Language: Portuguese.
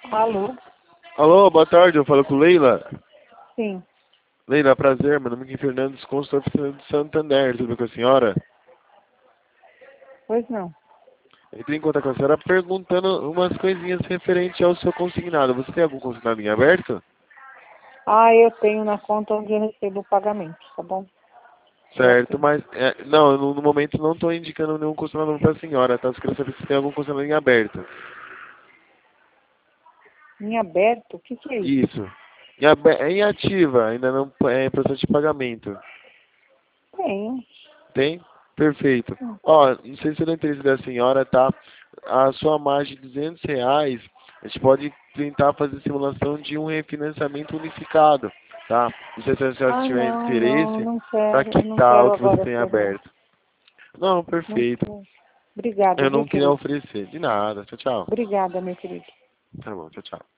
Alô? Alô, boa tarde, eu falo com Leila. Sim. Leila, prazer, meu nome é Fernandes, consultor de Santander, tudo bem com a senhora? Pois não. Entrei em contato com a senhora perguntando umas coisinhas referente ao seu consignado. Você tem algum consignado em aberto? Ah, eu tenho na conta onde eu recebo o pagamento, tá bom? Já Certo, tenho. mas não, no momento não estou indicando nenhum consignado para a senhora, tá? Você quer saber se tem algum consignado em aberto. Em aberto? O que é isso? Isso. Em ativa, ainda não é em processo de pagamento. Tenho. Tem? Perfeito. Ó, não sei se é do interesse da senhora, tá? A sua margem de R$ 200, a gente pode tentar fazer simulação de um refinanciamento unificado, tá? Não sei se a senhora Ah, tiver não, interesse não para quero. Eu não quitar o quero que você agora tem ser, não. aberto. Não, Não perfeito. quero. Obrigada, Eu viu, não queria querido? oferecer. De nada. Tchau, tchau. Obrigada, meu querido. Tá bom, tchau, tchau.